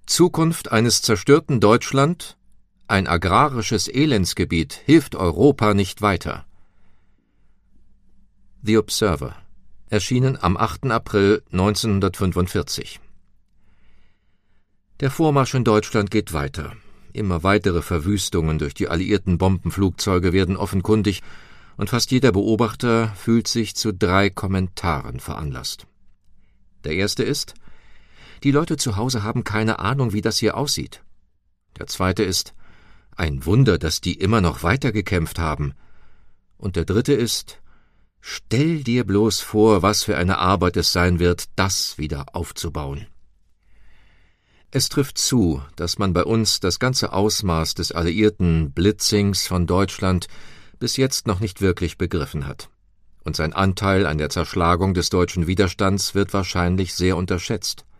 Zukunft eines zerstörten Deutschland, ein agrarisches Elendsgebiet, hilft Europa nicht weiter. The Observer, erschienen am 8. April 1945. Der Vormarsch in Deutschland geht weiter. Immer weitere Verwüstungen durch die alliierten Bombenflugzeuge werden offenkundig, und fast jeder Beobachter fühlt sich zu 3 Kommentaren veranlasst. Der erste ist: Die Leute zu Hause haben keine Ahnung, wie das hier aussieht. Der zweite ist: Ein Wunder, dass die immer noch weitergekämpft haben. Und der dritte ist: Stell dir bloß vor, was für eine Arbeit es sein wird, das wieder aufzubauen. Es trifft zu, dass man bei uns das ganze Ausmaß des alliierten Blitzings von Deutschland bis jetzt noch nicht wirklich begriffen hat. Und sein Anteil an der Zerschlagung des deutschen Widerstands wird wahrscheinlich sehr unterschätzt.